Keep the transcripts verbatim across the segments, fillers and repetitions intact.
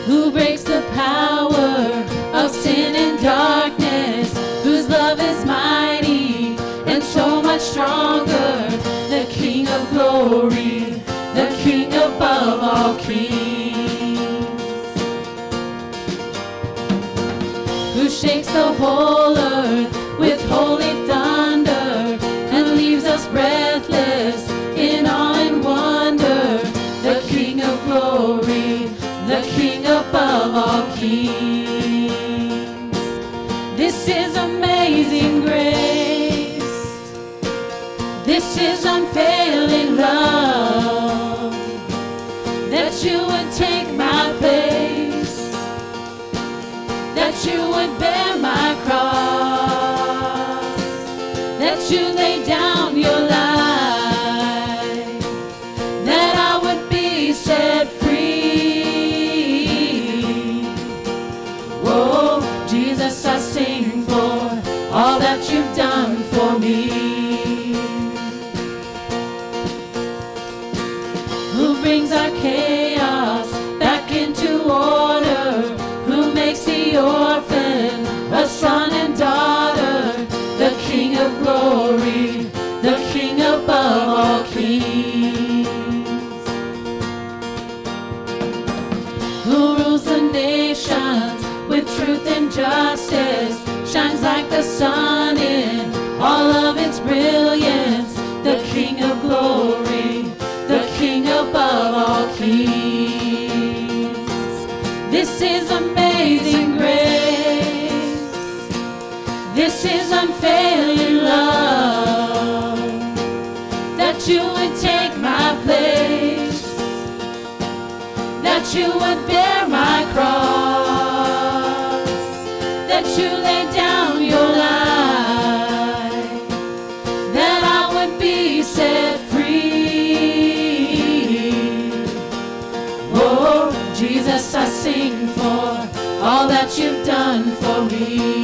who breaks the power of sin and darkness, whose love is mighty and so much stronger, the King of glory, the King above all kings, who shakes the whole earth with holy thunder and leaves us breathless in awe and wonder, the King of glory, the King above all kings. This is amazing grace. This is unfailing love, that you would take my place, that you would bear my cross, that you lay down your life, that I would be set free. Oh, Jesus, I sing for all that you've done for me. Who brings our chaos back into order, who makes the orphan a son and daughter, the King of glory, the King above all kings, who rules the nations with truth and justice, shines like the sun in all of its brilliance, the King of glory, the King above all kings. This is amazing grace. This is unfailing love, that you would take my place, that you would bear my cross, that you lay down your life, that I would be set free. Oh, Jesus, I sing for all that you've done for me.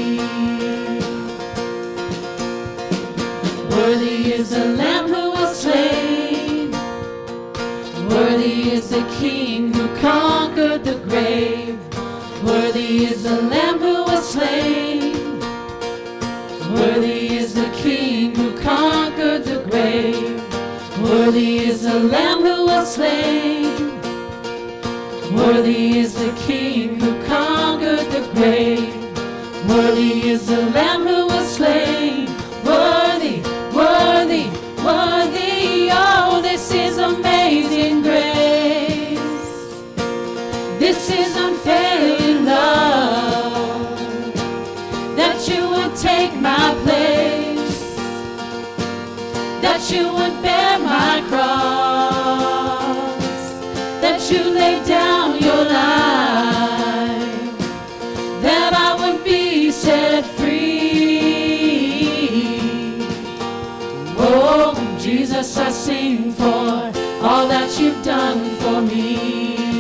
Worthy is the Lamb who was slain, worthy is the King who conquered the grave, worthy is the Lamb who was slain, worthy is the King who conquered the grave, worthy is the Lamb who was slain, worthy is the King who conquered the grave, worthy is the Lamb who was slain, worthy, worthy, worthy. Oh, this is amazing grace. This is unfailing love, that you would take my place, that you would bear my cross, that you lay down your life, that I would be set free. Oh, Jesus, I sing for all that you've done for me.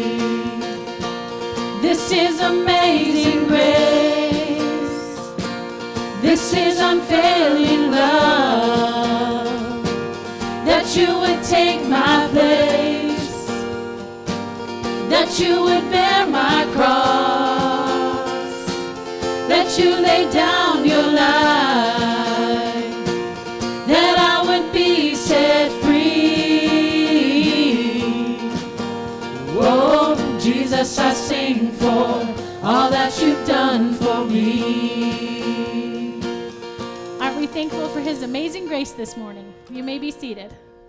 This is amazing grace. This is unfailing love, that you would take my place, that you would bear my cross, that you lay down your life, that I would be set free. Oh, Jesus, I sing for all that you've done for me. Aren't we thankful for his amazing grace this morning? You may be seated.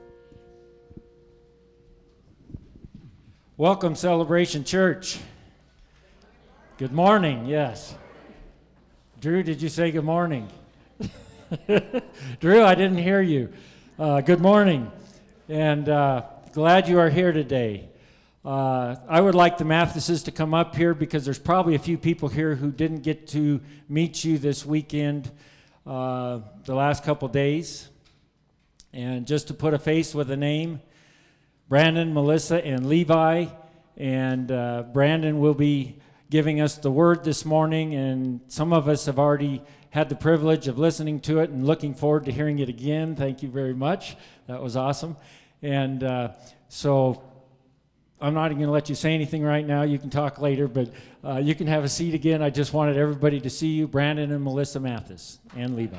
Welcome, Celebration Church. Good morning, yes. Drew, did you say good morning? Drew, I didn't hear you. Uh, good morning, and uh, glad you are here today. Uh, I would like the Mathises to come up here because there's probably a few people here who didn't get to meet you this weekend, uh, the last couple days. And just to put a face with a name, Brandon, Melissa, and Levi. And uh, Brandon will be giving us the word this morning, and some of us have already had the privilege of listening to it and looking forward to hearing it again. Thank you very much. That was awesome. And uh, so I'm not even going to let you say anything right now. You can talk later, but uh, you can have a seat again. I just wanted everybody to see you, Brandon and Melissa Mathis, and Levi.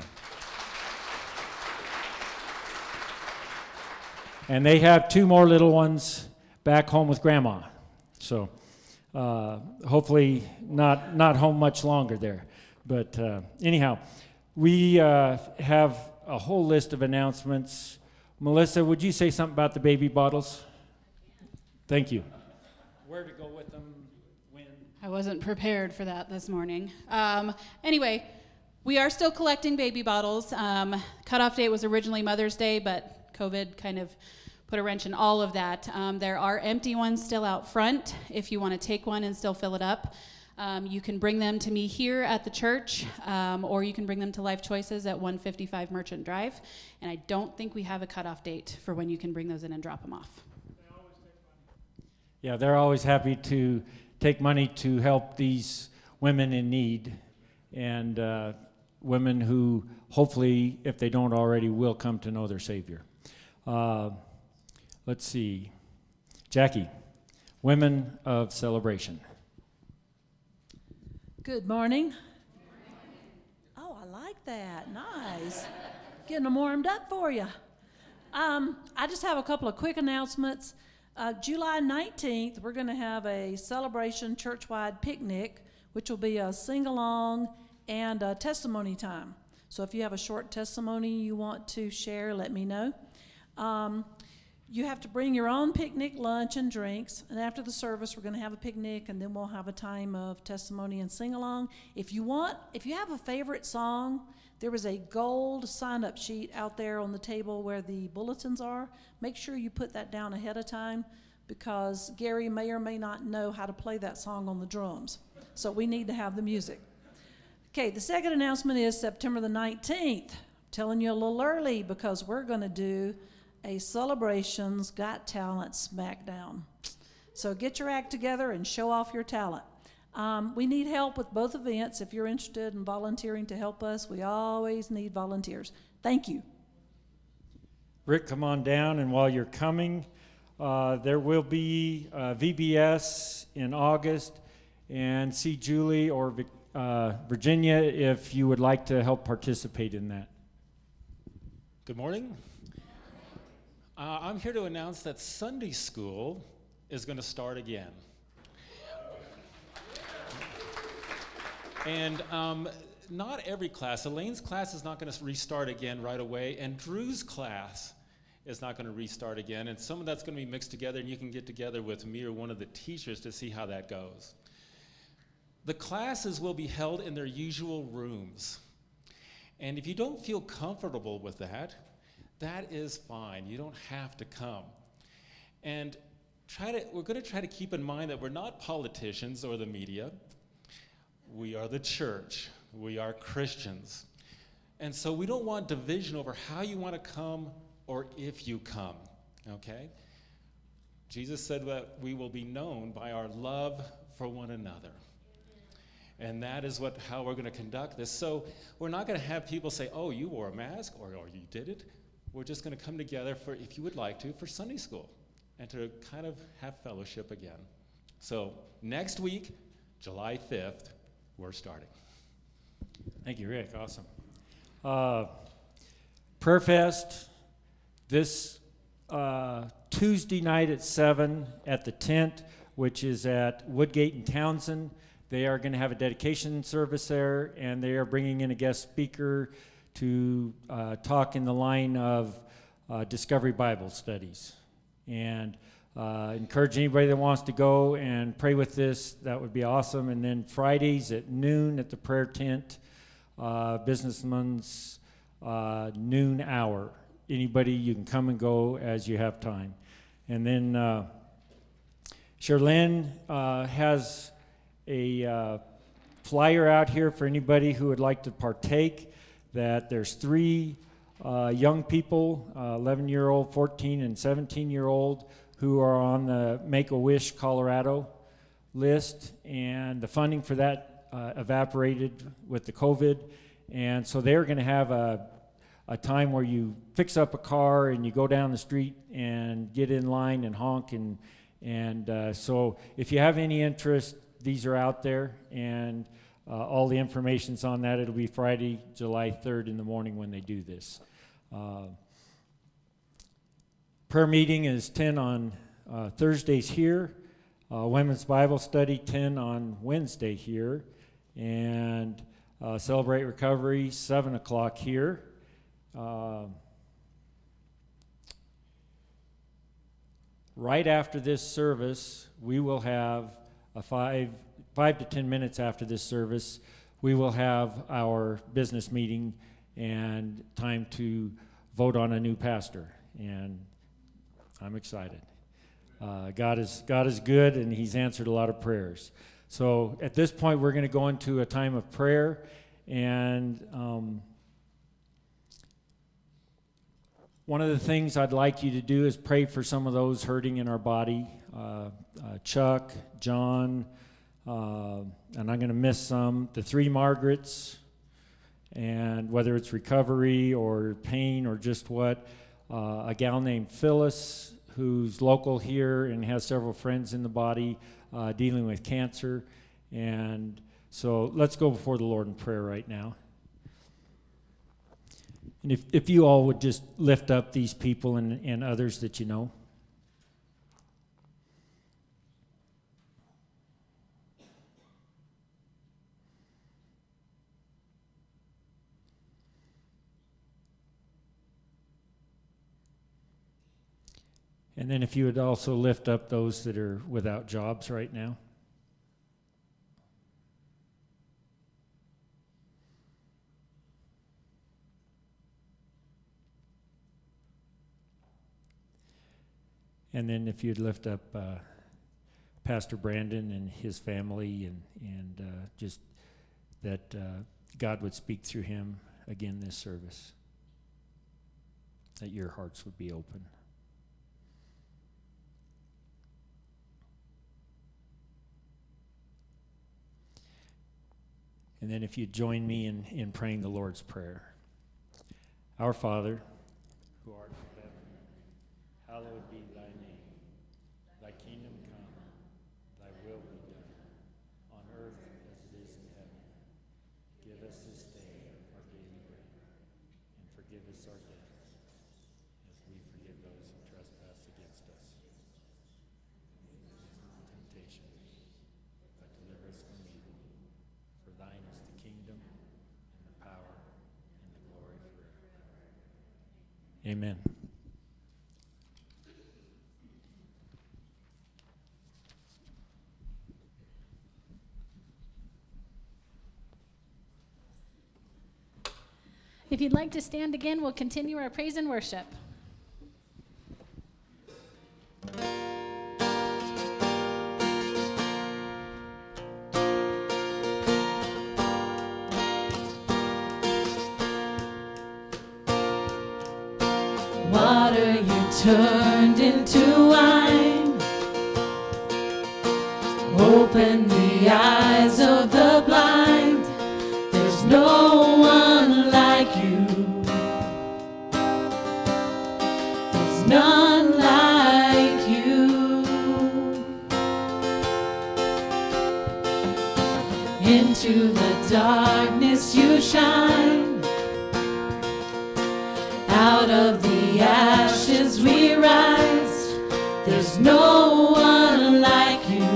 And they have two more little ones back home with Grandma. So uh, hopefully not, not home much longer there. But uh, anyhow, we uh, have a whole list of announcements. Melissa, would you say something about the baby bottles? Thank you. Where to go with them, when? I wasn't prepared for that this morning. Um, anyway, we are still collecting baby bottles. Um, cutoff date was originally Mother's Day, but COVID kind of put a wrench in all of that. Um, there are empty ones still out front if you want to take one and still fill it up. Um, you can bring them to me here at the church, um, or you can bring them to Life Choices at one fifty-five Merchant Drive. And I don't think we have a cutoff date for when you can bring those in and drop them off. Yeah, they're always happy to take money to help these women in need, and uh, women who hopefully, if they don't already, will come to know their Savior. Uh, let's see. Jackie, Women of Celebration. Good morning. Oh, I like that. Nice. Getting them warmed up for you. Um, I just have a couple of quick announcements. Uh, July nineteenth, we're going to have a celebration church-wide picnic, which will be a sing-along and a testimony time. So if you have a short testimony you want to share, let me know. Um, you have to bring your own picnic lunch and drinks, and after the service, we're going to have a picnic, and then we'll have a time of testimony and sing-along. If you want, if you have a favorite song, there is a gold sign-up sheet out there on the table where the bulletins are. Make sure you put that down ahead of time, because Gary may or may not know how to play that song on the drums. So we need to have the music. Okay, the second announcement is September the nineteenth. I'm telling you a little early because we're going to do a Celebrations Got Talent Smackdown. So get your act together and show off your talent. Um, we need help with both events. If you're interested in volunteering to help us, we always need volunteers. Thank you. Rick, come on down, and while you're coming, uh, there will be uh, V B S in August, and see Julie or uh, Virginia if you would like to help participate in that. Good morning. Uh, I'm here to announce that Sunday school is going to start again. And um, not every class. Elaine's class is not going to restart again right away, and Drew's class is not going to restart again, and some of that's going to be mixed together, and you can get together with me or one of the teachers to see how that goes. The classes will be held in their usual rooms, and if you don't feel comfortable with that, that is fine. You don't have to come. And try to, we're going to try to keep in mind that we're not politicians or the media. We are the church. We are Christians. And so we don't want division over how you want to come or if you come, okay? Jesus said that we will be known by our love for one another. And that is what how we're going to conduct this. So we're not going to have people say, oh, you wore a mask or, or you did it. We're just going to come together for, if you would like to, for Sunday school and to kind of have fellowship again. So next week, July fifth, we're starting. Thank you, Rick. Awesome. Uh, Prayer Fest this uh, Tuesday night at seven at the tent, which is at Woodgate and Townsend. They are going to have a dedication service there, and they are bringing in a guest speaker to uh, talk in the line of uh, Discovery Bible Studies. And uh, encourage anybody that wants to go and pray with this. That would be awesome. And then Fridays at noon at the prayer tent, uh, Businessman's uh, noon hour. Anybody, you can come and go as you have time. And then uh, Sherlyn uh, has a uh, flyer out here for anybody who would like to partake, that there's three uh, young people, uh, eleven-year-old, fourteen, and seventeen-year-old, who are on the Make-A-Wish Colorado list, and the funding for that uh, evaporated with the COVID, and so they're going to have a, a time where you fix up a car and you go down the street and get in line and honk and, And uh, so if you have any interest, these are out there, and uh, all the information's on that. It'll be Friday, July third in the morning when they do this. Uh, prayer meeting is ten on uh, Thursdays here. Uh, Women's Bible Study, ten on Wednesday here. And uh, Celebrate Recovery, seven o'clock here. Uh, right after this service, we will have a five, five to ten minutes after this service, we will have our business meeting and time to vote on a new pastor. And I'm excited. Uh, God is God is good, and He's answered a lot of prayers. So at this point, we're going to go into a time of prayer, and um, one of the things I'd like you to do is pray for some of those hurting in our body. Uh, uh, Chuck, John, uh, and I'm going to miss some. The three Margarets, and whether it's recovery or pain or just what, uh, a gal named Phyllis, who's local here and has several friends in the body uh, dealing with cancer. And so let's go before the Lord in prayer right now. And if, if you all would just lift up these people and, and others that you know. And then if you would also lift up those that are without jobs right now. And then if you'd lift up uh, Pastor Brandon and his family, and, and uh, just that uh, God would speak through him again this service, that your hearts would be open. And then if you'd join me in, in praying the Lord's Prayer. Our Father, who art in heaven, hallowed be thy name. Thy kingdom come, thy will be done, on earth as it is in heaven. Give us this day our daily bread, and forgive us our debts, as we forgive those who trespass against us. Temptation, but deliver us from evil. For thine is the kingdom, and the power, and the glory forever. Amen. If you'd like to stand again, we'll continue our praise and worship. Water you turned into wine. Open the eyes of the blind. There's no one like you. There's none like you. Into the darkness you shine. Out of the ashes we rise. There's no one like you.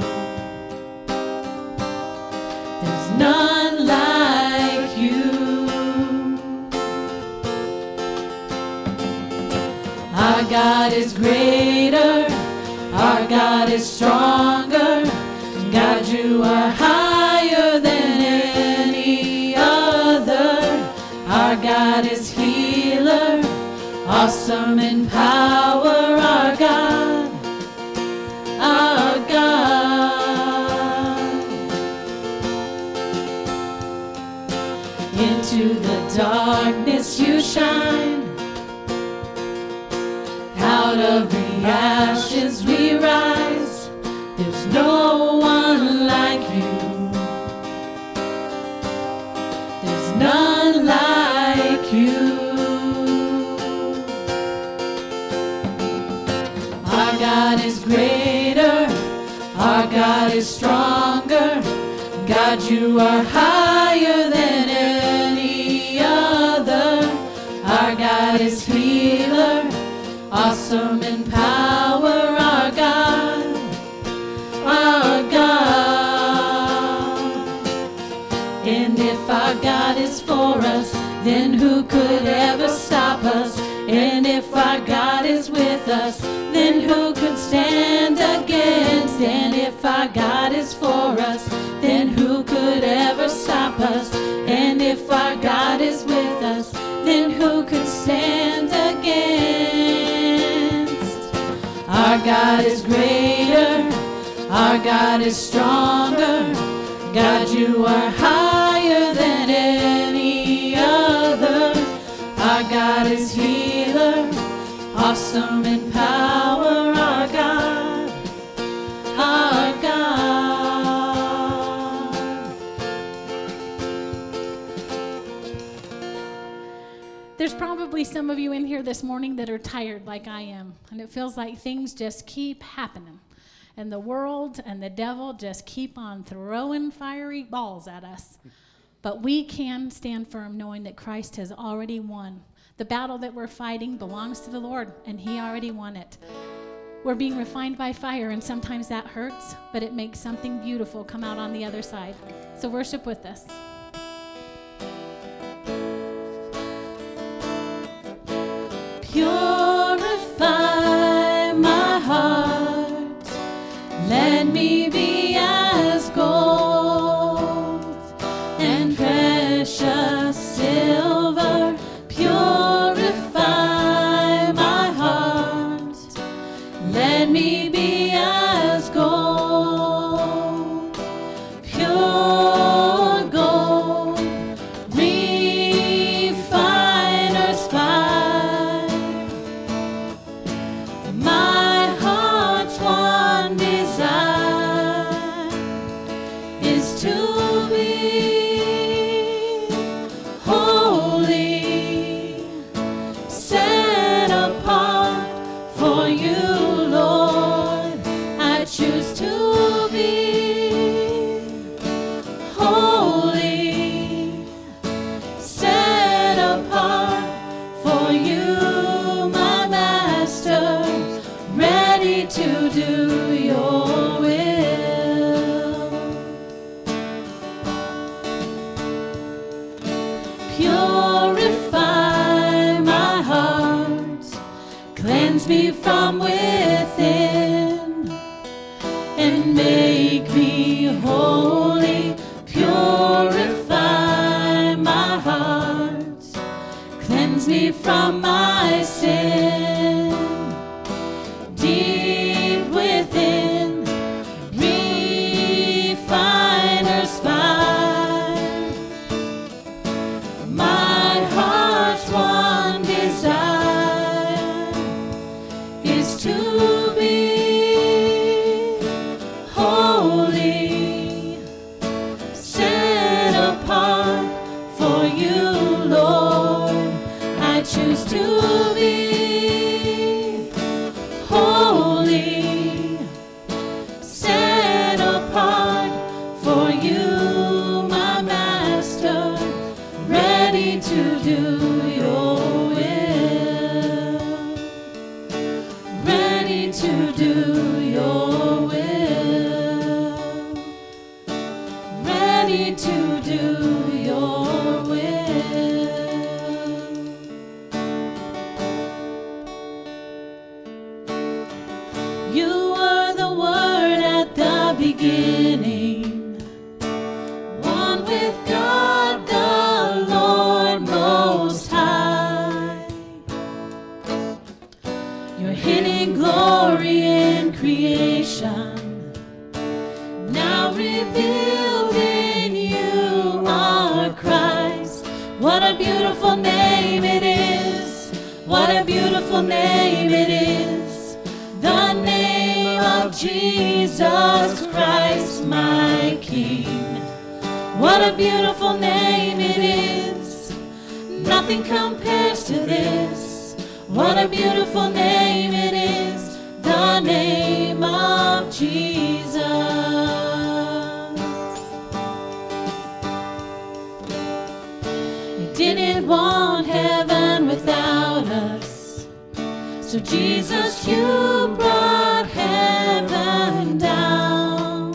There's none like you. Our God is greater. Our God is stronger. God, you are higher than any other. Our God is healer, awesome in power, our God, our God. Into the darkness you shine. Out of the ashes we rise. There's no one like you. There's none like you. Our God is greater. Our God is stronger. God, you are higher than any other. Our God is healer, awesome in power. Our God, our God. And if our God is for us, then who could ever stop us? And if our God is with us, then who could stand against? And if our God is for us, then who could ever stop us? And if our God is with us, then who could stand against? Our God is greater. Our God is stronger. God, you are higher than any other. Our God is healer, awesome in power. Our God, our God. There's probably some of you in here this morning that are tired like I am, and it feels like things just keep happening. And the world and the devil just keep on throwing fiery balls at us. But we can stand firm knowing that Christ has already won. The battle that we're fighting belongs to the Lord, and he already won it. We're being refined by fire, and sometimes that hurts, but it makes something beautiful come out on the other side. So worship with us. Purify my heart, let me be as gold and precious silver. Purify my heart, let me be as gold, pure gold, refiner's fire. My heart's one desire is to be holy, set apart for you, Lord. I choose to be holy, set apart for you, my Master, ready to do your will. Purify my heart, cleanse me from within, and make me holy. Purify my heart, cleanse me from my sin. Deep within, refiner's fire. My heart's one desire is to be holy, set apart for you, Lord. I choose to be holy, set apart for you, my Master, ready to do your will, ready to do your will, ready to do your will. You were the Word at the beginning, one with God the Lord Most High. Your hidden glory in creation, now revealed in you are Christ. What a beautiful name it is, what a beautiful name it is, the name of Jesus Christ, my King. What a beautiful name it is, nothing compares to this. What a beautiful name it is, the So Jesus, you brought heaven down.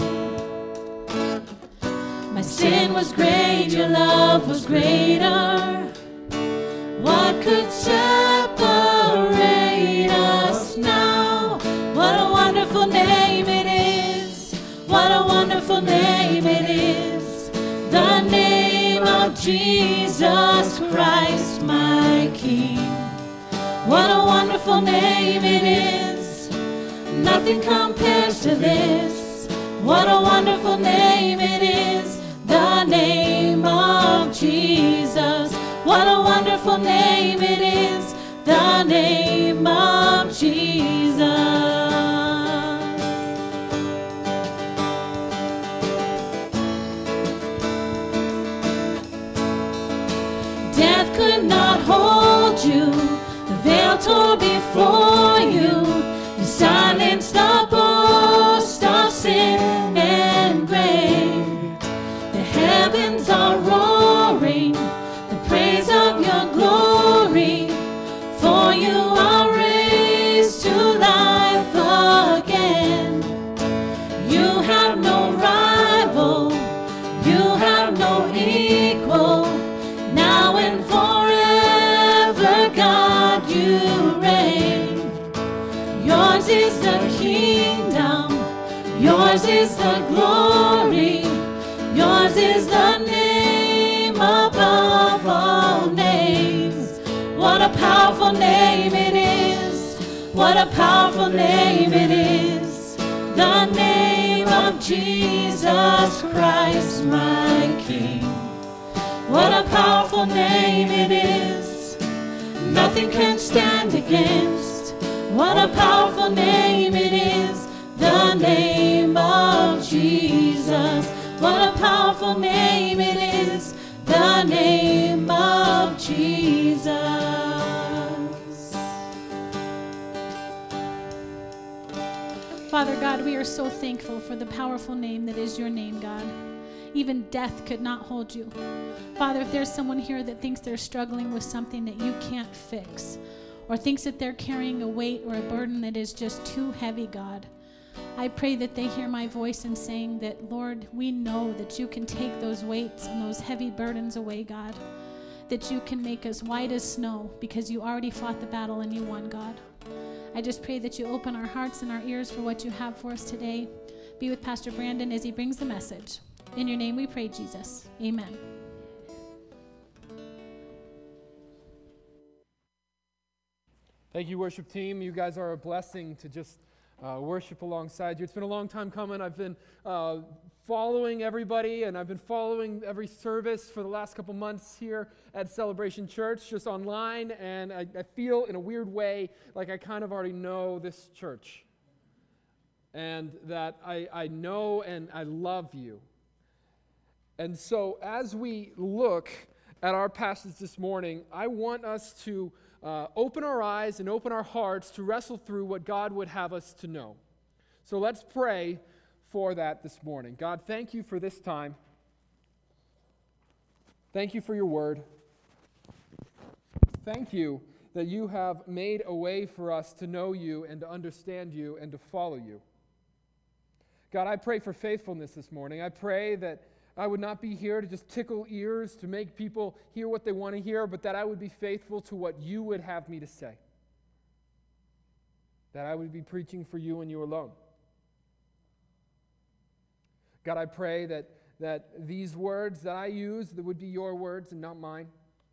My sin was great, your love was greater. What could separate us now? What a wonderful name it is. What a wonderful name it is. The name of Jesus Christ, my King. What a wonderful name it is. Nothing compares to this. What a wonderful name it is. The name of Jesus. What a wonderful name it is. The name of Jesus. Death could not hold you. The veil tore before you. You silenced the boast of sin and grave. The heavens are roaring the praise of your glory. For you are raised to life again. You have no rival. You have no equal. Now and forever, God, you reign. Yours is the kingdom. Yours is the glory. Yours is the name above all names. What a powerful name it is. What a powerful name it is. The name of Jesus Christ, my King. What a powerful name it is. Nothing can stand against. What a powerful name it is. The name of Jesus. What a powerful name it is. The name of Jesus. Father God, we are so thankful for the powerful name that is your name, God. Even death could not hold you. Father, if there's someone here that thinks they're struggling with something that you can't fix, or thinks that they're carrying a weight or a burden that is just too heavy, God, I pray that they hear my voice in saying that, Lord, we know that you can take those weights and those heavy burdens away, God, that you can make us white as snow because you already fought the battle and you won, God. I just pray that you open our hearts and our ears for what you have for us today. Be with Pastor Brandon as he brings the message. In your name we pray, Jesus. Amen. Thank you, worship team. You guys are a blessing to just uh, worship alongside you. It's been a long time coming. I've been uh, following everybody, and I've been following every service for the last couple months here at Celebration Church, just online, and I, I feel in a weird way like I kind of already know this church, and that I, I know and I love you. And so as we look at our passage this morning, I want us to uh, open our eyes and open our hearts to wrestle through what God would have us to know. So let's pray for that this morning. God, thank you for this time. Thank you for your word. Thank you that you have made a way for us to know you and to understand you and to follow you. God, I pray for faithfulness this morning. I pray that I would not be here to just tickle ears, to make people hear what they want to hear, but that I would be faithful to what you would have me to say. That I would be preaching for you and you alone. God, I pray that, that these words that I use, that would be your words and not mine.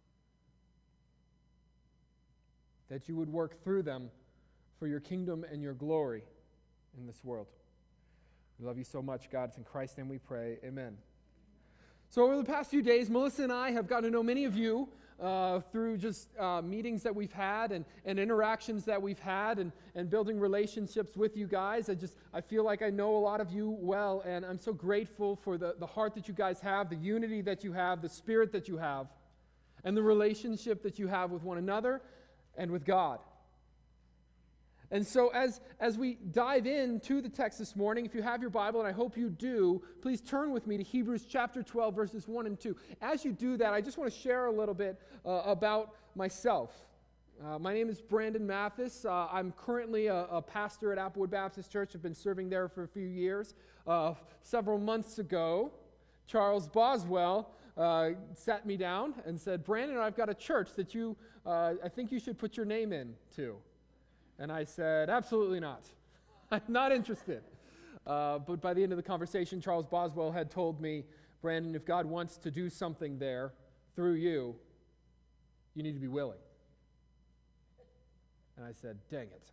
That you would work through them for your kingdom and your glory in this world. We love you so much, God. It's in Christ's name we pray. Amen. So over the past few days, Melissa and I have gotten to know many of you uh, through just uh, meetings that we've had and, and interactions that we've had and, and building relationships with you guys. I just, I feel like I know a lot of you well, and I'm so grateful for the, the heart that you guys have, the unity that you have, the spirit that you have, and the relationship that you have with one another and with God. And so as, as we dive into the text this morning, if you have your Bible, and I hope you do, please turn with me to Hebrews chapter twelve, verses one and two. As you do that, I just want to share a little bit uh, about myself. Uh, my name is Brandon Mathis. Uh, I'm currently a, a pastor at Applewood Baptist Church. I've been serving there for a few years. Uh, several months ago, Charles Boswell uh, sat me down and said, Brandon, I've got a church that you, uh, I think you should put your name in to. And I said, absolutely not. I'm not interested. Uh, but by the end of the conversation, Charles Boswell had told me, Brandon, if God wants to do something there through you, you need to be willing. And I said, dang it.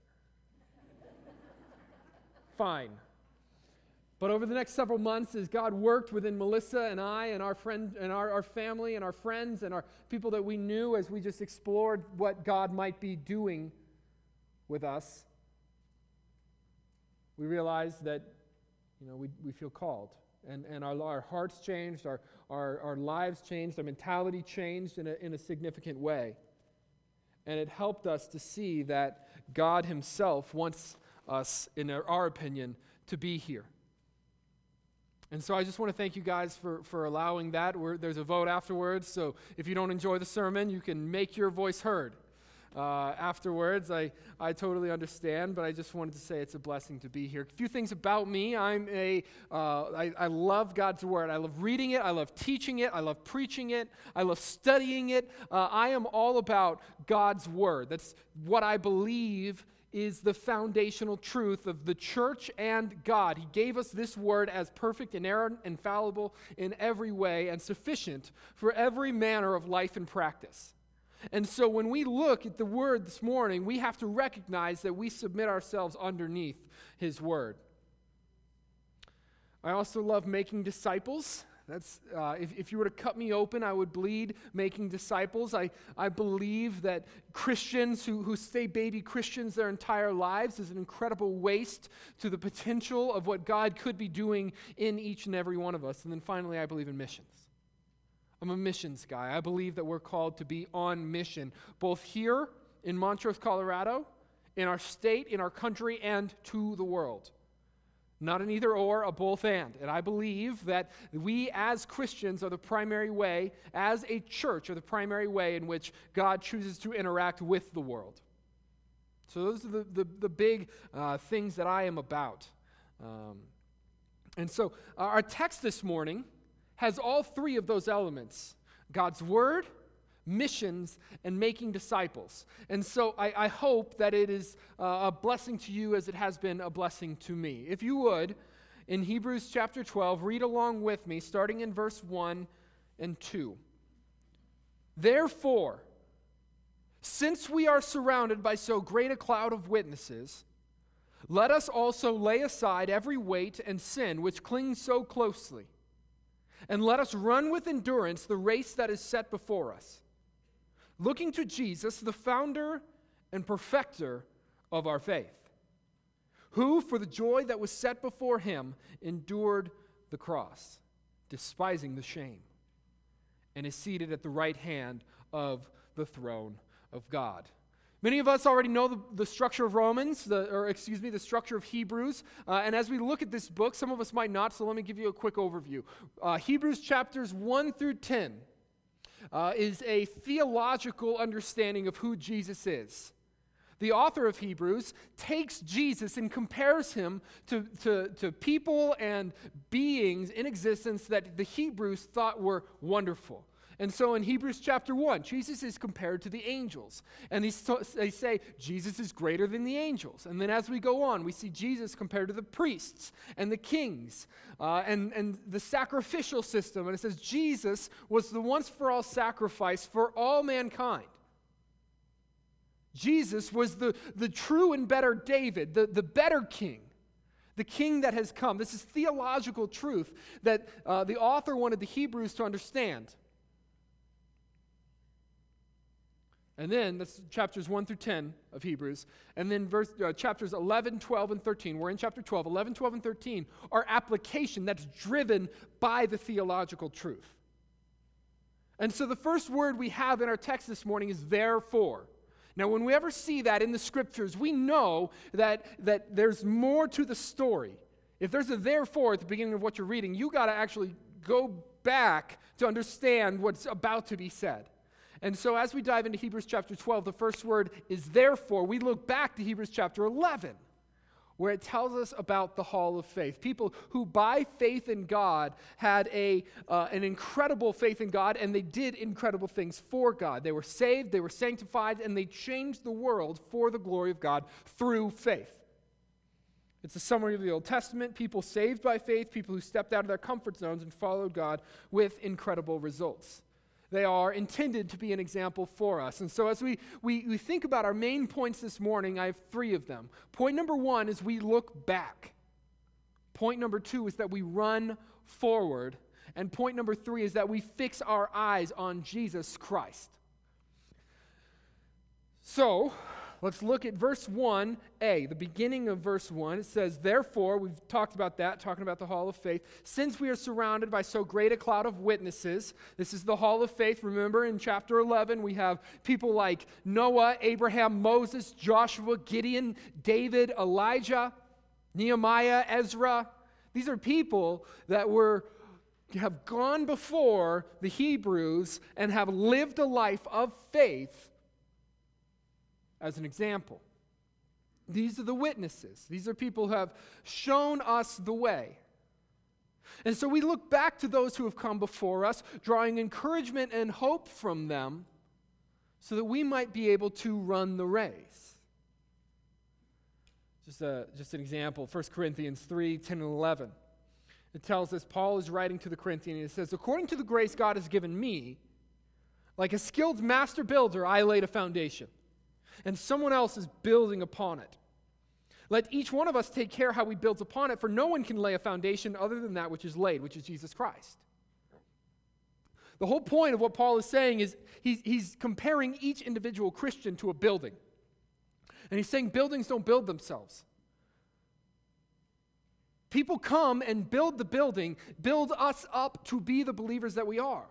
Fine. But over the next several months, as God worked within Melissa and I and our friend and our, our family and our friends and our people that we knew as we just explored what God might be doing with us, we realized that, you know, we, we feel called. And, and our, our hearts changed, our, our, our lives changed, our mentality changed in a, in a significant way. And it helped us to see that God himself wants us, in our, our opinion, to be here. And so I just want to thank you guys for, for allowing that. We're, there's a vote afterwards, so if you don't enjoy the sermon, you can make your voice heard. Uh, afterwards, I, I totally understand, but I just wanted to say it's a blessing to be here. A few things about me. I'm a, uh, I, I love God's Word. I love reading it. I love teaching it. I love preaching it. I love studying it. Uh, I am all about God's Word. That's what I believe is the foundational truth of the church and God. He gave us this Word as perfect, inerrant, infallible in every way, and sufficient for every manner of life and practice. And so when we look at the Word this morning, we have to recognize that we submit ourselves underneath His Word. I also love making disciples. That's uh, if, if you were to cut me open, I would bleed making disciples. I, I believe that Christians who, who stay baby Christians their entire lives is an incredible waste to the potential of what God could be doing in each and every one of us. And then finally, I believe in missions. I'm a missions guy. I believe that we're called to be on mission, both here in Montrose, Colorado, in our state, in our country, and to the world. Not an either or, a both and. And I believe that we as Christians are the primary way, as a church, are the primary way in which God chooses to interact with the world. So those are the, the, the big uh, things that I am about. Um, and so uh, our text this morning has all three of those elements: God's Word, missions, and making disciples. And so I, I hope that it is uh, a blessing to you as it has been a blessing to me. If you would, in Hebrews chapter twelve, read along with me, starting in verse one and two. Therefore, since we are surrounded by so great a cloud of witnesses, let us also lay aside every weight and sin which clings so closely, and let us run with endurance the race that is set before us, looking to Jesus, the founder and perfecter of our faith, who, for the joy that was set before him, endured the cross, despising the shame, and is seated at the right hand of the throne of God. Many of us already know the, the structure of Romans, the, or excuse me, the structure of Hebrews. Uh, and as we look at this book, some of us might not, so let me give you a quick overview. Uh, Hebrews chapters one through ten uh, is a theological understanding of who Jesus is. The author of Hebrews takes Jesus and compares him to, to, to people and beings in existence that the Hebrews thought were wonderful. And so in Hebrews chapter one, Jesus is compared to the angels. And they, they say Jesus is greater than the angels. And then as we go on, we see Jesus compared to the priests and the kings uh, and, and the sacrificial system. And it says Jesus was the once-for-all sacrifice for all mankind. Jesus was the, the true and better David, the, the better king. The king that has come. This is theological truth that uh, the author wanted the Hebrews to understand. And then, that's chapters one through ten of Hebrews. And then verse, uh, chapters eleven, twelve, and thirteen. We're in chapter twelve. eleven, twelve, and thirteen are application that's driven by the theological truth. And so the first word we have in our text this morning is therefore. Now, when we ever see that in the scriptures, we know that, that there's more to the story. If there's a therefore at the beginning of what you're reading, you got to actually go back to understand what's about to be said. And so as we dive into Hebrews chapter twelve, the first word is therefore. We look back to Hebrews chapter eleven, where it tells us about the hall of faith. People who by faith in God had a uh, an incredible faith in God, and they did incredible things for God. They were saved, they were sanctified, and they changed the world for the glory of God through faith. It's a summary of the Old Testament, people saved by faith, people who stepped out of their comfort zones and followed God with incredible results. They are intended to be an example for us. And so as we, we, we think about our main points this morning, I have three of them. Point number one is we look back. Point number two is that we run forward. And point number three is that we fix our eyes on Jesus Christ. So, let's look at verse one a, the beginning of verse one. It says, therefore, we've talked about that, talking about the hall of faith. Since we are surrounded by so great a cloud of witnesses, this is the hall of faith. Remember, in chapter eleven, we have people like Noah, Abraham, Moses, Joshua, Gideon, David, Elijah, Nehemiah, Ezra. These are people that were have gone before the Hebrews and have lived a life of faith as an example. These are the witnesses. These are people who have shown us the way. And so we look back to those who have come before us, drawing encouragement and hope from them so that we might be able to run the race. Just, a, just an example, First Corinthians three, ten and eleven. It tells us, Paul is writing to the Corinthians, and it says, according to the grace God has given me, like a skilled master builder, I laid a foundation, and someone else is building upon it. Let each one of us take care how we build upon it, for no one can lay a foundation other than that which is laid, which is Jesus Christ. The whole point of what Paul is saying is he's, he's comparing each individual Christian to a building. And he's saying buildings don't build themselves. People come and build the building, build us up to be the believers that we are.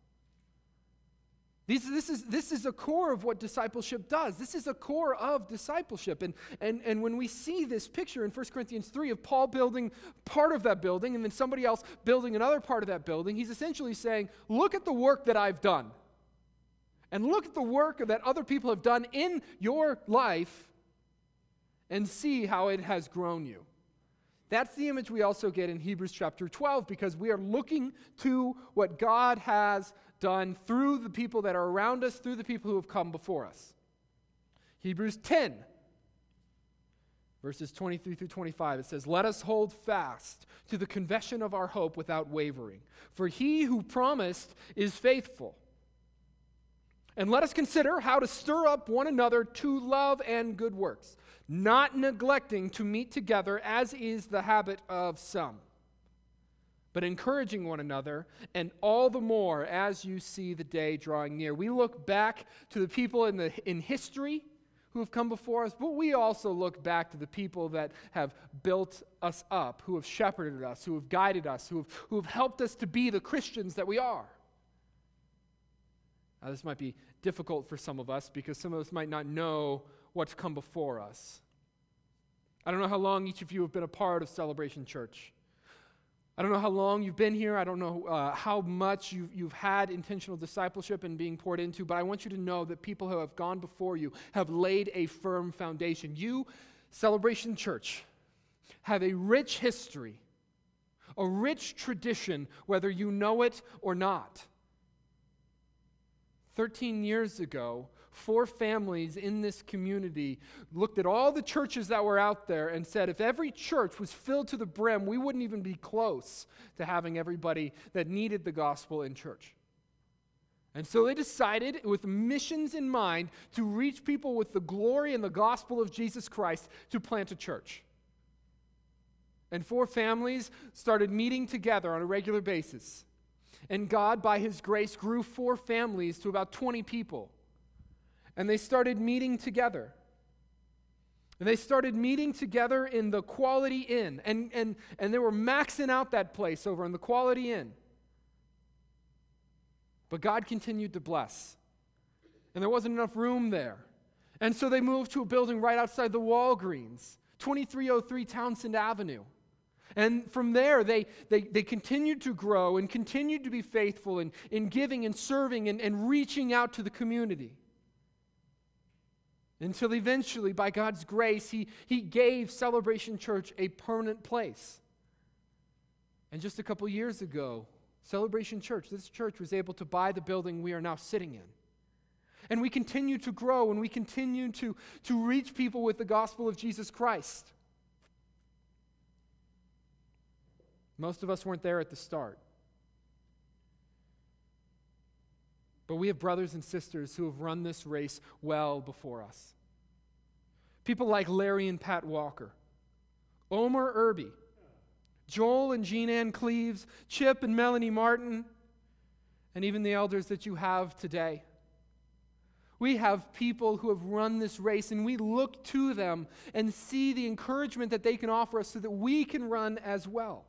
These, this, is, this is a core of what discipleship does. This is a core of discipleship. And, and, and when we see this picture in First Corinthians three of Paul building part of that building and then somebody else building another part of that building, he's essentially saying, look at the work that I've done. And look at the work that other people have done in your life and see how it has grown you. That's the image we also get in Hebrews chapter twelve, because we are looking to what God has done through the people that are around us, through the people who have come before us. Hebrews ten, verses twenty-three through twenty-five, it says, let us hold fast to the confession of our hope without wavering, for he who promised is faithful. And let us consider how to stir up one another to love and good works, not neglecting to meet together as is the habit of some, but encouraging one another, and all the more as you see the day drawing near. We look back to the people in the in history who have come before us, but we also look back to the people that have built us up, who have shepherded us, who have guided us, who have, who have helped us to be the Christians that we are. Now, this might be difficult for some of us because some of us might not know what's come before us. I don't know how long each of you have been a part of Celebration Church. I don't know how long you've been here. I don't know uh, how much you've, you've had intentional discipleship and being poured into, but I want you to know that people who have gone before you have laid a firm foundation. You, Celebration Church, have a rich history, a rich tradition, whether you know it or not. Thirteen years ago, four families in this community looked at all the churches that were out there and said, if every church was filled to the brim, we wouldn't even be close to having everybody that needed the gospel in church. And so they decided, with missions in mind, to reach people with the glory and the gospel of Jesus Christ to plant a church. And four families started meeting together on a regular basis. And God, by His grace, grew four families to about twenty people. And they started meeting together. And they started meeting together in the Quality Inn. And, and, and they were maxing out that place over in the Quality Inn. But God continued to bless. And there wasn't enough room there. And so they moved to a building right outside the Walgreens, twenty-three oh three Townsend Avenue. And from there, they, they, they continued to grow and continued to be faithful in, in giving and serving and, and reaching out to the community. Until eventually, by God's grace, he, he gave Celebration Church a permanent place. And just a couple years ago, Celebration Church, this church was able to buy the building we are now sitting in. And we continue to grow and we continue to, to reach people with the gospel of Jesus Christ. Most of us weren't there at the start. But we have brothers and sisters who have run this race well before us. People like Larry and Pat Walker, Omer Irby, Joel and Jean Ann Cleaves, Chip and Melanie Martin, and even the elders that you have today. We have people who have run this race, and we look to them and see the encouragement that they can offer us so that we can run as well.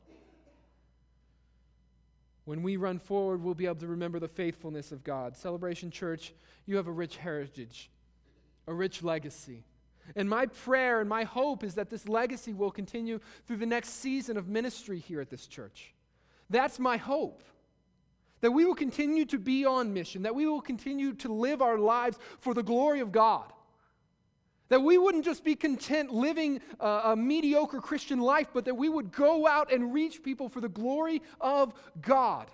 When we run forward, we'll be able to remember the faithfulness of God. Celebration Church, you have a rich heritage, a rich legacy. And my prayer and my hope is that this legacy will continue through the next season of ministry here at this church. That's my hope. That we will continue to be on mission, that we will continue to live our lives for the glory of God. That we wouldn't just be content living a, a mediocre Christian life, but that we would go out and reach people for the glory of God.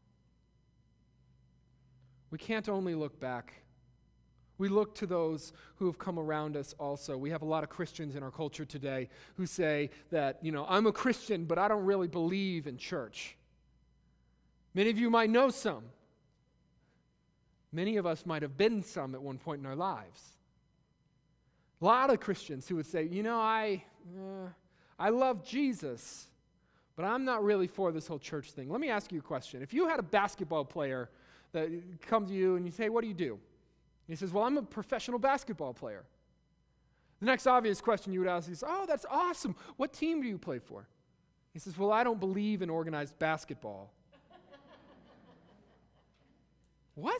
We can't only look back. We look to those who have come around us also. We have a lot of Christians in our culture today who say that, you know, I'm a Christian, but I don't really believe in church. Many of you might know some. Many of us might have been some at one point in our lives. A lot of Christians who would say, you know, I, uh, I love Jesus, but I'm not really for this whole church thing. Let me ask you a question. If you had a basketball player that comes to you and you say, what do you do? He says, well, I'm a professional basketball player. The next obvious question you would ask is, oh, that's awesome. What team do you play for? He says, well, I don't believe in organized basketball. What?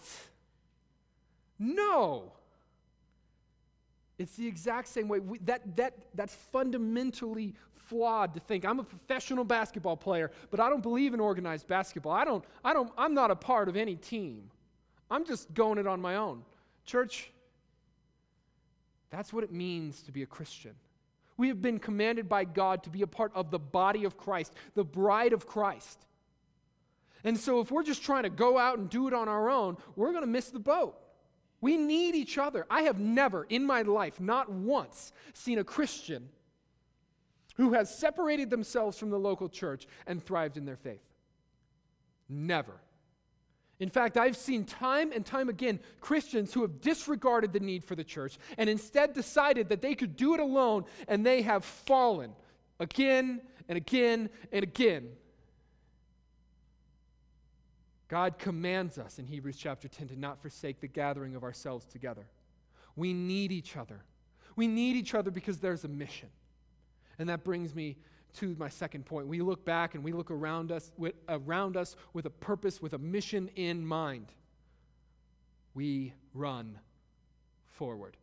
No. It's the exact same way. We, that, that, that's fundamentally flawed to think. I'm a professional basketball player, but I don't believe in organized basketball. I don't, I don't, I'm not a part of any team. I'm just going it on my own. Church, that's what it means to be a Christian. We have been commanded by God to be a part of the body of Christ, the bride of Christ. And so if we're just trying to go out and do it on our own, we're going to miss the boat. We need each other. I have never in my life, not once, seen a Christian who has separated themselves from the local church and thrived in their faith. Never. In fact, I've seen time and time again Christians who have disregarded the need for the church and instead decided that they could do it alone, and they have fallen again and again and again. God commands us in Hebrews chapter ten to not forsake the gathering of ourselves together. We need each other. We need each other because there's a mission. And that brings me to my second point. We look back and we look around us with, around us with a purpose, with a mission in mind. We run forward.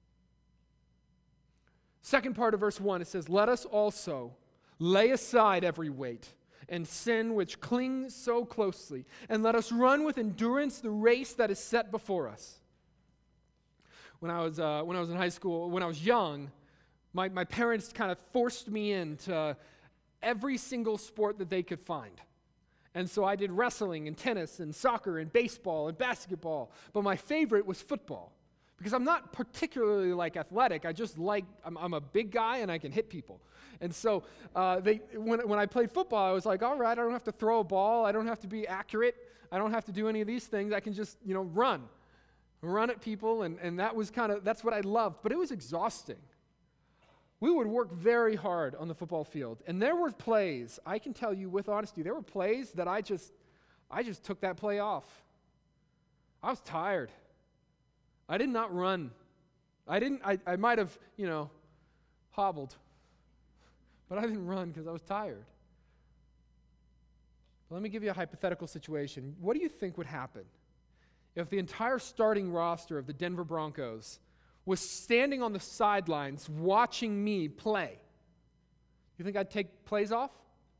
Second part of verse one, it says, let us also lay aside every weight and sin which clings so closely, and let us run with endurance the race that is set before us. When I was uh, when I was in high school, when I was young, my, my parents kind of forced me into every single sport that they could find. And so I did wrestling and tennis and soccer and baseball and basketball, but my favorite was football. Because I'm not particularly like athletic, I just like, I'm, I'm a big guy and I can hit people. And so uh, they, when, when I played football, I was like, all right, I don't have to throw a ball, I don't have to be accurate, I don't have to do any of these things, I can just, you know, run. Run at people, and, and that was kind of, that's what I loved, but it was exhausting. We would work very hard on the football field, and there were plays, I can tell you with honesty, there were plays that I just, I just took that play off. I was tired. I did not run. I didn't, I, I might have, you know, hobbled. But I didn't run because I was tired. But let me give you a hypothetical situation. What do you think would happen if the entire starting roster of the Denver Broncos was standing on the sidelines watching me play? You think I'd take plays off?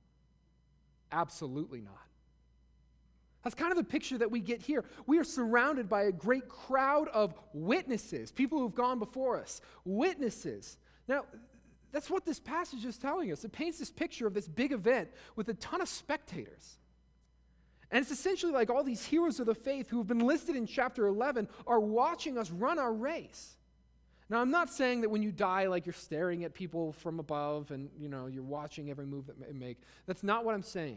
Absolutely not. That's kind of the picture that we get here. We are surrounded by a great crowd of witnesses, people who have gone before us, witnesses. Now, that's what this passage is telling us. It paints this picture of this big event with a ton of spectators. And it's essentially like all these heroes of the faith who have been listed in chapter eleven are watching us run our race. Now, I'm not saying that when you die, like you're staring at people from above and, you know, you're watching every move that they make. That's not what I'm saying.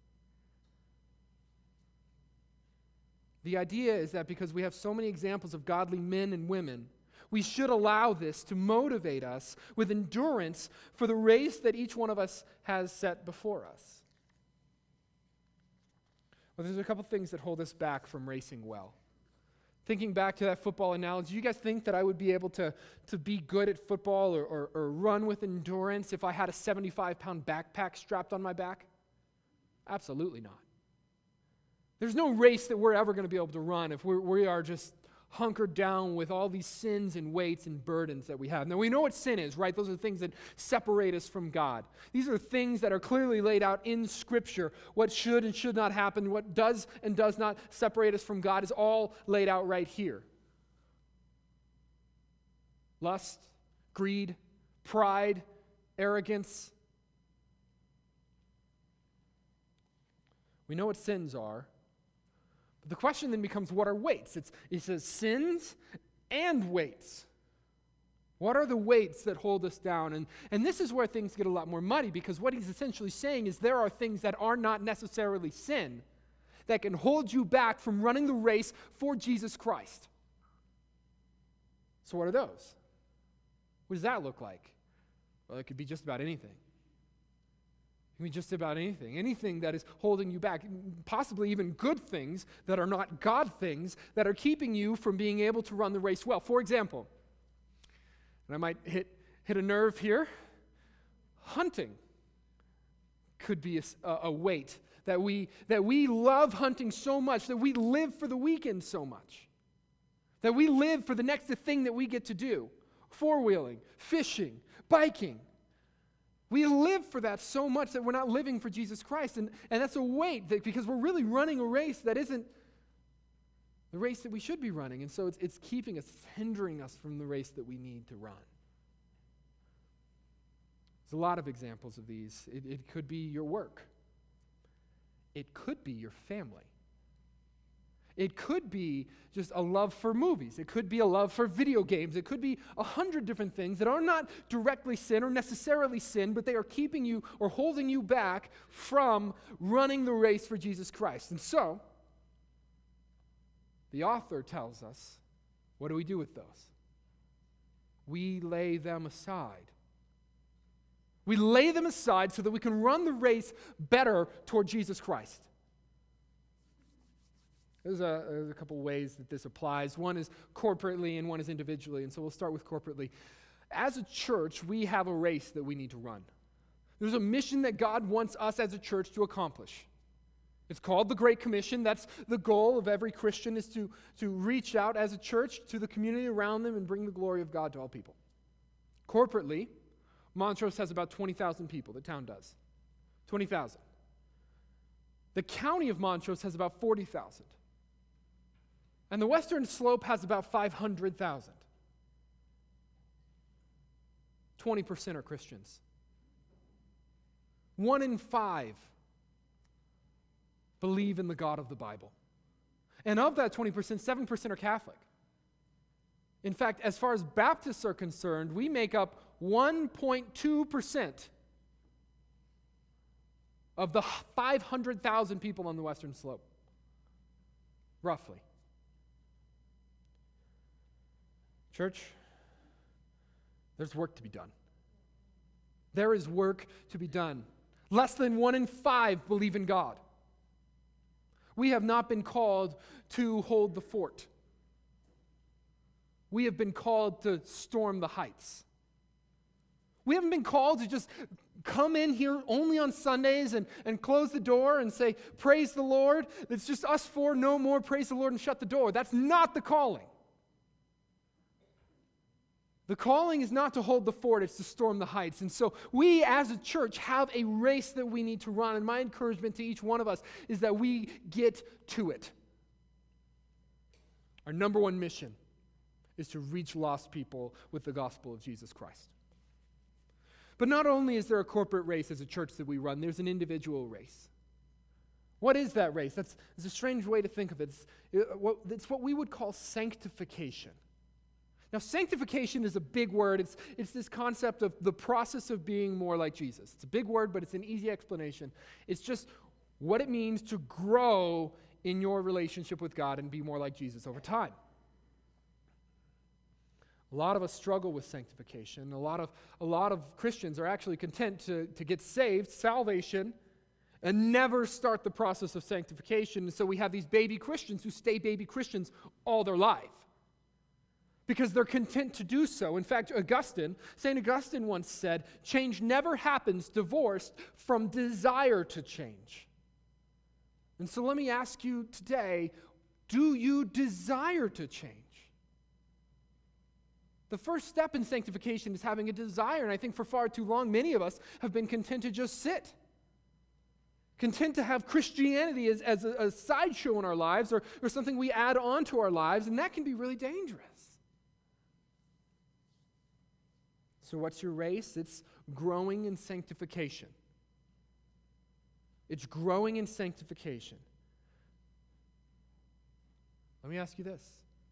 The idea is that because we have so many examples of godly men and women, we should allow this to motivate us with endurance for the race that each one of us has set before us. Well, there's a couple things that hold us back from racing well. Thinking back to that football analogy, do you guys think that I would be able to, to be good at football or, or, or run with endurance if I had a seventy-five pound backpack strapped on my back? Absolutely not. There's no race that we're ever going to be able to run if we're, we are just hunkered down with all these sins and weights and burdens that we have. Now, we know what sin is, right? Those are things that separate us from God. These are things that are clearly laid out in Scripture. What should and should not happen, what does and does not separate us from God is all laid out right here. Lust, greed, pride, arrogance. We know what sins are. The question then becomes, what are weights? It's, it says sins and weights. What are the weights that hold us down? And, and this is where things get a lot more muddy, because what he's essentially saying is there are things that are not necessarily sin that can hold you back from running the race for Jesus Christ. So what are those? What does that look like? Well, it could be just about anything. It can be just about anything. Anything that is holding you back. Possibly even good things that are not God things that are keeping you from being able to run the race well. For example, and I might hit, hit a nerve here, hunting could be a, a weight that we, that we love hunting so much, that we live for the weekend so much, that we live for the next thing that we get to do. Four-wheeling, fishing, biking. We live for that so much that we're not living for Jesus Christ. And, and that's a weight that, because we're really running a race that isn't the race that we should be running. And so it's, it's keeping us, it's hindering us from the race that we need to run. There's a lot of examples of these. It, it could be your work. It could be your family. It could be just a love for movies. It could be a love for video games. It could be a hundred different things that are not directly sin or necessarily sin, but they are keeping you or holding you back from running the race for Jesus Christ. And so, the author tells us, what do we do with those? We lay them aside. We lay them aside so that we can run the race better toward Jesus Christ. There's a, there's a couple ways that this applies. One is corporately and one is individually. And so we'll start with corporately. As a church, we have a race that we need to run. There's a mission that God wants us as a church to accomplish. It's called the Great Commission. That's the goal of every Christian, is to, to reach out as a church to the community around them and bring the glory of God to all people. Corporately, Montrose has about twenty thousand people. The town does. twenty thousand. The county of Montrose has about forty thousand. And the Western Slope has about five hundred thousand. twenty percent are Christians. One in five believe in the God of the Bible. And of that twenty percent, seven percent are Catholic. In fact, as far as Baptists are concerned, we make up one point two percent of the five hundred thousand people on the Western Slope, roughly. Church, there's work to be done. There is work to be done. Less than one in five believe in God. We have not been called to hold the fort. We have been called to storm the heights. We haven't been called to just come in here only on Sundays and, and close the door and say, praise the Lord. It's just us four, no more, praise the Lord, and shut the door. That's not the calling. The calling is not to hold the fort, it's to storm the heights. And so we as a church have a race that we need to run. And my encouragement to each one of us is that we get to it. Our number one mission is to reach lost people with the gospel of Jesus Christ. But not only is there a corporate race as a church that we run, there's an individual race. What is that race? That's, that's a strange way to think of it. It's, it, what, it's what we would call sanctification. Now, sanctification is a big word. It's, it's this concept of the process of being more like Jesus. It's a big word, but it's an easy explanation. It's just what it means to grow in your relationship with God and be more like Jesus over time. A lot of us struggle with sanctification. A lot of, a lot of Christians are actually content to, to get saved, salvation, and never start the process of sanctification. And so we have these baby Christians who stay baby Christians all their life because they're content to do so. In fact, Augustine, Saint Augustine once said, change never happens divorced from desire to change. And so let me ask you today, do you desire to change? The first step in sanctification is having a desire, and I think for far too long, many of us have been content to just sit. Content to have Christianity as, as a, a sideshow in our lives or, or something we add on to our lives, and that can be really dangerous. So what's your race? It's growing in sanctification. It's growing in sanctification. Let me ask you this.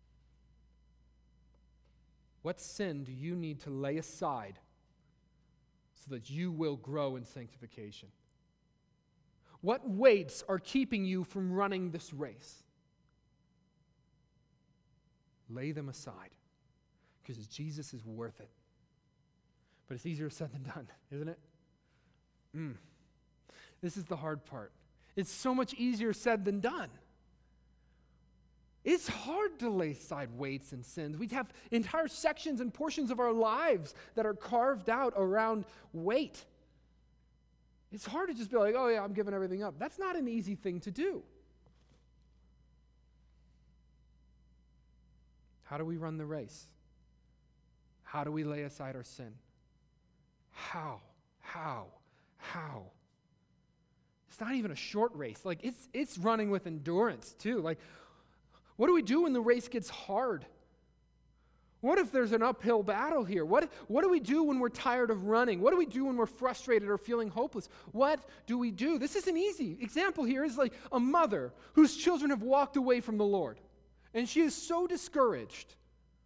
What sin do you need to lay aside so that you will grow in sanctification? What weights are keeping you from running this race? Lay them aside, because Jesus is worth it. But it's easier said than done, isn't it? Mm. This is the hard part. It's so much easier said than done. It's hard to lay aside weights and sins. We have entire sections and portions of our lives that are carved out around weight. It's hard to just be like, oh yeah, I'm giving everything up. That's not an easy thing to do. How do we run the race? How do we lay aside our sin? How? How? How? It's not even a short race. Like it's it's running with endurance too. Like, what do we do when the race gets hard? What if there's an uphill battle here? What, what do we do when we're tired of running? What do we do when we're frustrated or feeling hopeless? What do we do? This is an easy example here is like a mother whose children have walked away from the Lord. And she is so discouraged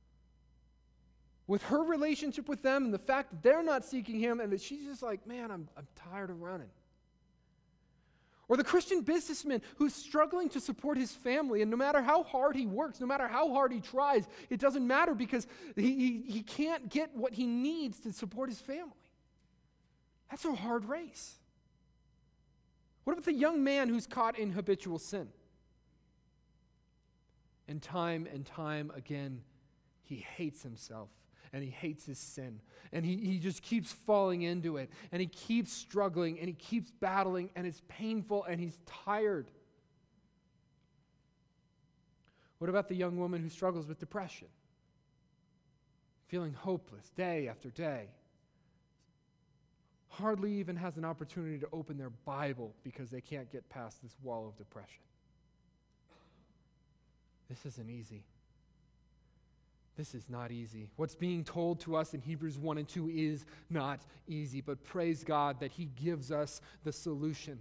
with her relationship with them and the fact that they're not seeking Him and that she's just like, man, I'm, I'm tired of running. Or the Christian businessman who's struggling to support his family, and no matter how hard he works, no matter how hard he tries, it doesn't matter because he, he, he can't get what he needs to support his family. That's a hard race. What about the young man who's caught in habitual sin? And time and time again, he hates himself. And he hates his sin. And he, he just keeps falling into it. And he keeps struggling. And he keeps battling. And it's painful. And he's tired. What about the young woman who struggles with depression? Feeling hopeless day after day. Hardly even has an opportunity to open their Bible because they can't get past this wall of depression. This isn't easy. This is not easy. What's being told to us in Hebrews one and two is not easy, but praise God that He gives us the solution.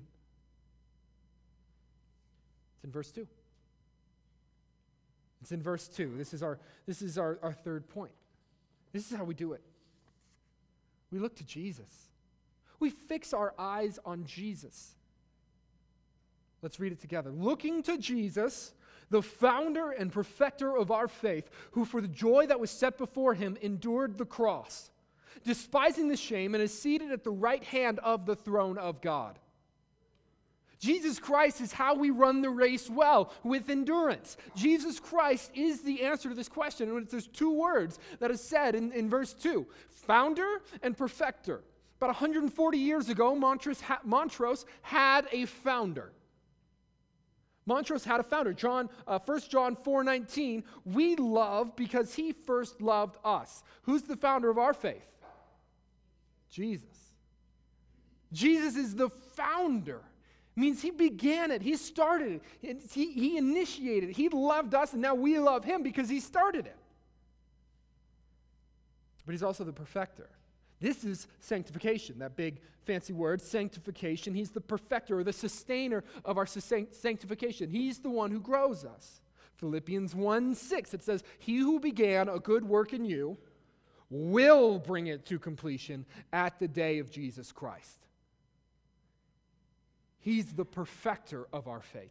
It's in verse two. It's in verse two. This is our, this is our, our third point. This is how we do it. We look to Jesus. We fix our eyes on Jesus. Let's read it together. Looking to Jesus, the founder and perfecter of our faith, who for the joy that was set before Him endured the cross, despising the shame, and is seated at the right hand of the throne of God. Jesus Christ is how we run the race well, with endurance. Jesus Christ is the answer to this question. And there's two words that are said in, in verse two, founder and perfecter. About one hundred forty years ago, Montrose, ha- Montrose had a founder. Montrose had a founder. John, uh, First John four nineteen, we love because he first loved us. Who's the founder of our faith? Jesus. Jesus is the founder. Means he began it. He started it. He, he initiated it. He loved us, and now we love him because he started it. But he's also the perfecter. This is sanctification, that big fancy word, sanctification. He's the perfecter or the sustainer of our sanctification. He's the one who grows us. Philippians one six, it says, he who began a good work in you will bring it to completion at the day of Jesus Christ. He's the perfecter of our faith.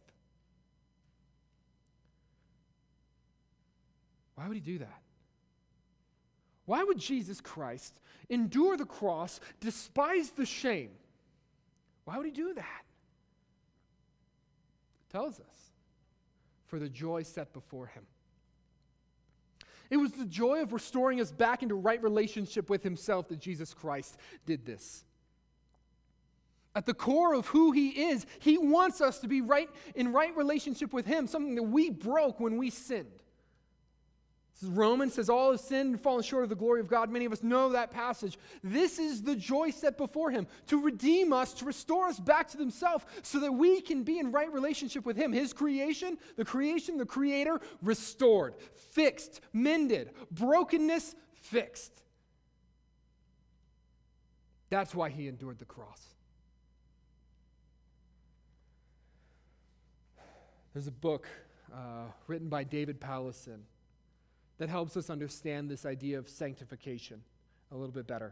Why would he do that? Why would Jesus Christ endure the cross, despise the shame? Why would he do that? It tells us, for the joy set before him. It was the joy of restoring us back into right relationship with himself that Jesus Christ did this. At the core of who he is, he wants us to be right in right relationship with him, something that we broke when we sinned. This is Romans says, all have sinned and fallen short of the glory of God. Many of us know that passage. This is the joy set before him, to redeem us, to restore us back to himself so that we can be in right relationship with him. His creation, the creation, the creator, restored, fixed, mended, brokenness, fixed. That's why he endured the cross. There's a book uh, written by David Powlison that helps us understand this idea of sanctification a little bit better.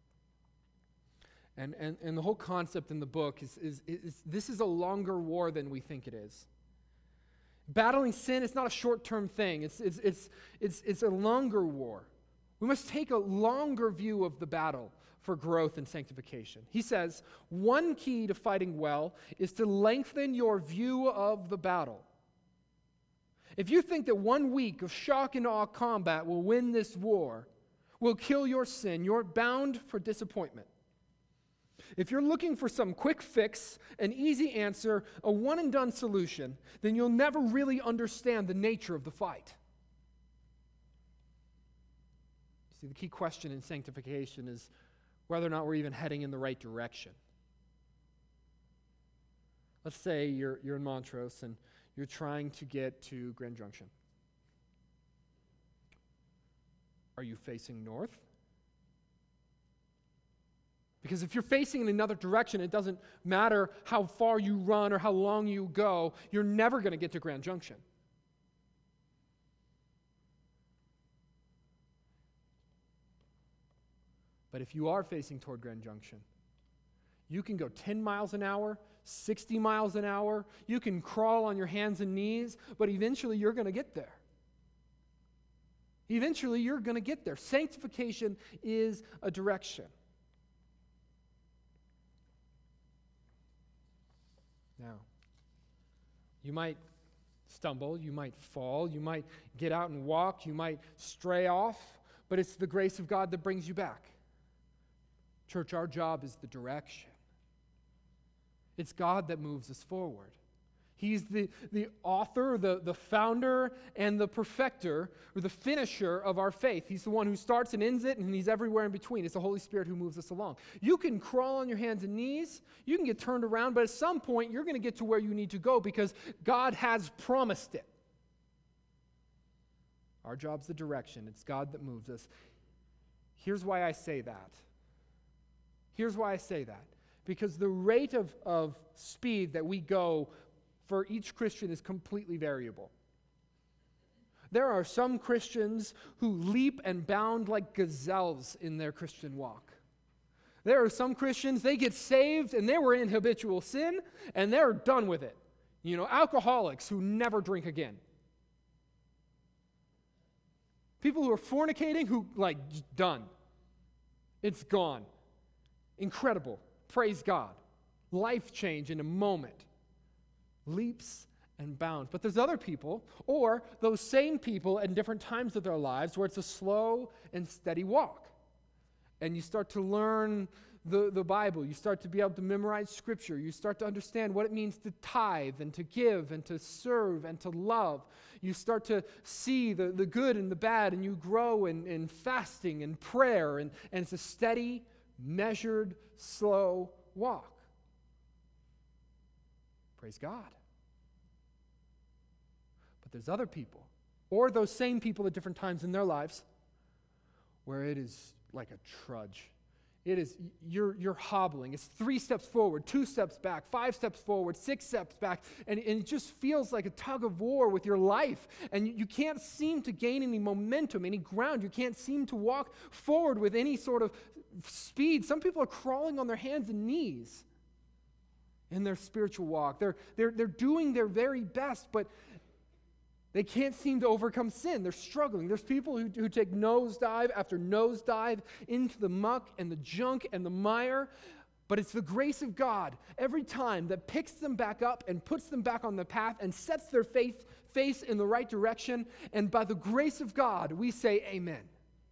And, and, and the whole concept in the book is, is, is this is a longer war than we think it is. Battling sin is not a short-term thing. It's, it's, it's, it's, it's a longer war. We must take a longer view of the battle for growth and sanctification. He says, one key to fighting well is to lengthen your view of the battle. If you think that one week of shock and awe combat will win this war, will kill your sin, you're bound for disappointment. If you're looking for some quick fix, an easy answer, a one-and-done solution, then you'll never really understand the nature of the fight. See, the key question in sanctification is whether or not we're even heading in the right direction. Let's say you're, you're in Montrose and you're trying to get to Grand Junction. Are you facing north? Because if you're facing in another direction, it doesn't matter how far you run or how long you go, you're never going to get to Grand Junction. But if you are facing toward Grand Junction, you can go ten miles an hour, sixty miles an hour. You can crawl on your hands and knees, but eventually you're going to get there. Eventually you're going to get there. Sanctification is a direction. Now, you might stumble, you might fall, you might get out and walk, you might stray off, but it's the grace of God that brings you back. Church, our job is the direction. It's God that moves us forward. He's the, the author, the, the founder, and the perfecter, or the finisher of our faith. He's the one who starts and ends it, and he's everywhere in between. It's the Holy Spirit who moves us along. You can crawl on your hands and knees, you can get turned around, but at some point you're going to get to where you need to go because God has promised it. Our job's the direction. It's God that moves us. Here's why I say that. Here's why I say that. Because the rate of, of speed that we go for each Christian is completely variable. There are some Christians who leap and bound like gazelles in their Christian walk. There are some Christians, they get saved and they were in habitual sin and they're done with it. You know, alcoholics who never drink again. People who are fornicating who, like, done. It's gone. Incredible. Praise God. Life change in a moment. Leaps and bounds. But there's other people, or those same people at different times of their lives, where it's a slow and steady walk. and you start to learn the, the Bible. You start to be able to memorize Scripture. You start to understand what it means to tithe and to give and to serve and to love. You start to see the, the good and the bad, and you grow in, in fasting and prayer, and, and it's a steady, measured, slow walk. Praise God. But there's other people, or those same people at different times in their lives, where it is like a trudge. It is, you're, you're hobbling. It's three steps forward, two steps back, five steps forward, six steps back, and, and it just feels like a tug of war with your life. And you, you can't seem to gain any momentum, any ground. You can't seem to walk forward with any sort of speed. Some people are crawling on their hands and knees in their spiritual walk. They're, they're, they're doing their very best, but they can't seem to overcome sin. They're struggling. There's people who, who take nosedive after nosedive into the muck and the junk and the mire, but it's the grace of God every time that picks them back up and puts them back on the path and sets their faith, face in the right direction, and by the grace of God, we say amen.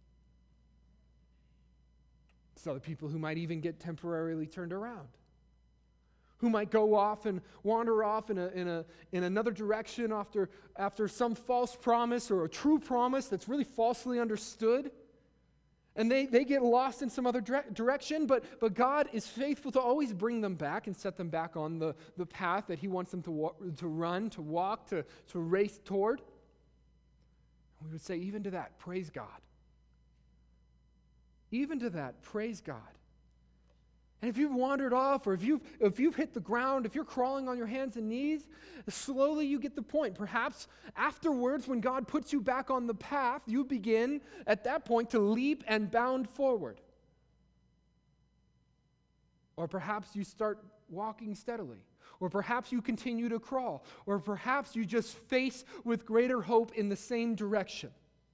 So the people who might even get temporarily turned around, who might go off and wander off in a, in a in another direction after, after some false promise or a true promise that's really falsely understood. And they, they get lost in some other dire- direction, but, but God is faithful to always bring them back and set them back on the, the path that he wants them to, wa- to run, to walk, to, to race toward. We would say, even to that, praise God. Even to that, praise God. And if you've wandered off, or if you've, if you've hit the ground, if you're crawling on your hands and knees, slowly you get the point. Perhaps afterwards, when God puts you back on the path, you begin at that point to leap and bound forward. Or perhaps you start walking steadily. Or perhaps you continue to crawl. Or perhaps you just face with greater hope in the same direction.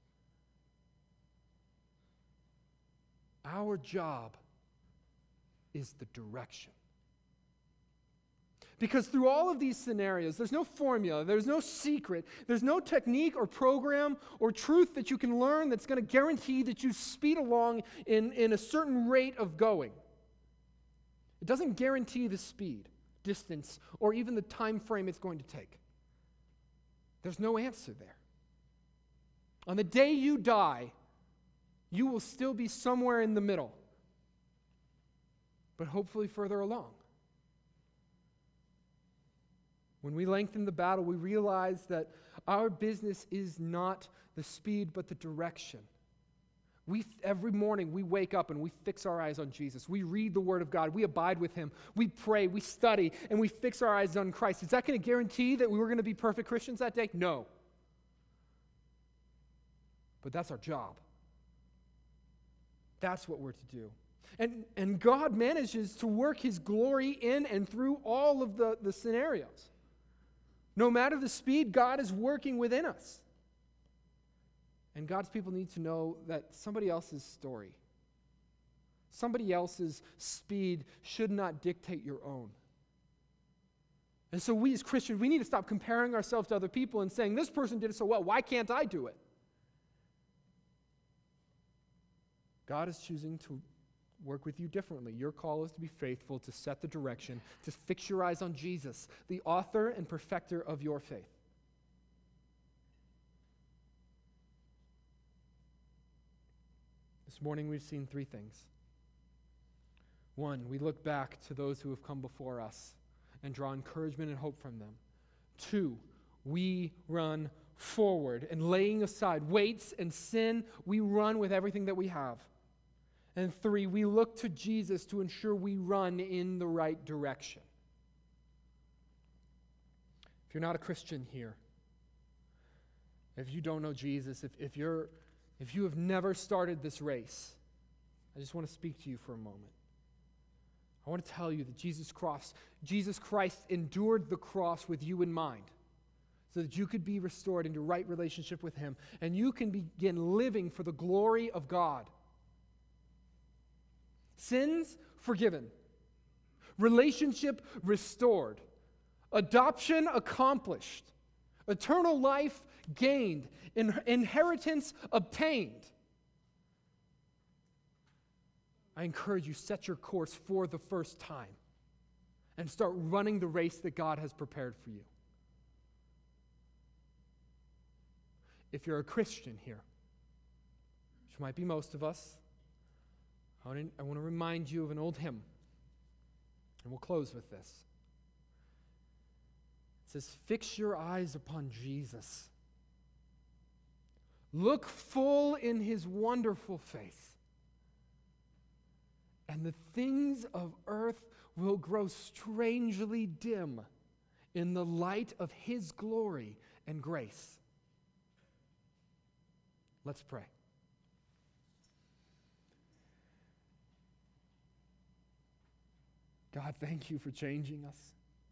Our job is the direction. Because through all of these scenarios, there's no formula, there's no secret, there's no technique or program or truth that you can learn that's going to guarantee that you speed along in, in a certain rate of going. It doesn't guarantee the speed, distance, or even the time frame it's going to take. There's no answer there. On the day you die, you will still be somewhere in the middle, but hopefully further along. When we lengthen the battle, we realize that our business is not the speed, but the direction. We, every morning, we wake up and we fix our eyes on Jesus. We read the Word of God. We abide with Him. We pray, we study, and we fix our eyes on Christ. Is that going to guarantee that we were going to be perfect Christians that day? No. But that's our job. That's what we're to do. And, and God manages to work His glory in and through all of the, the scenarios. No matter the speed, God is working within us. And God's people need to know that somebody else's story, somebody else's speed should not dictate your own. And so we as Christians, we need to stop comparing ourselves to other people and saying, this person did it so well, why can't I do it? God is choosing to work with you differently. Your call is to be faithful, to set the direction, to fix your eyes on Jesus, the author and perfecter of your faith. This morning we've seen three things. One, we look back to those who have come before us and draw encouragement and hope from them. Two, we run forward and laying aside weights and sin, we run with everything that we have. And three, we look to Jesus to ensure we run in the right direction. If you're not a Christian here, if you don't know Jesus, if, if you're if you have never started this race, I just want to speak to you for a moment. I want to tell you that Jesus cross, Jesus Christ endured the cross with you in mind, so that you could be restored into right relationship with Him, and you can begin living for the glory of God. Sins forgiven, relationship restored, adoption accomplished, eternal life gained, in- inheritance obtained. I encourage you, set your course for the first time and start running the race that God has prepared for you. If you're a Christian here, which might be most of us, I want to, I want to remind you of an old hymn, and we'll close with this. It says, "Fix your eyes upon Jesus. Look full in his wonderful face, and the things of earth will grow strangely dim in the light of his glory and grace." Let's pray. God, thank you for changing us.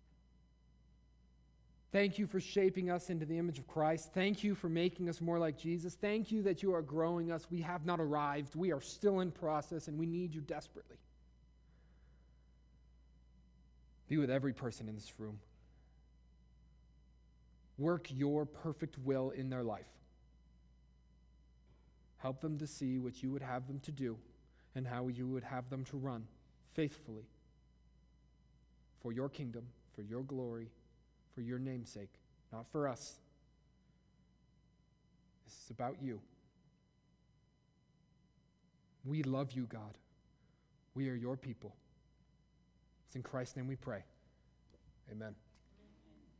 Thank you for shaping us into the image of Christ. Thank you for making us more like Jesus. Thank you that you are growing us. We have not arrived. We are still in process, and we need you desperately. Be with every person in this room. Work your perfect will in their life. Help them to see what you would have them to do and how you would have them to run faithfully for your kingdom, for your glory, for your name's sake, not for us. This is about you. We love you, God. We are your people. It's in Christ's name we pray. Amen.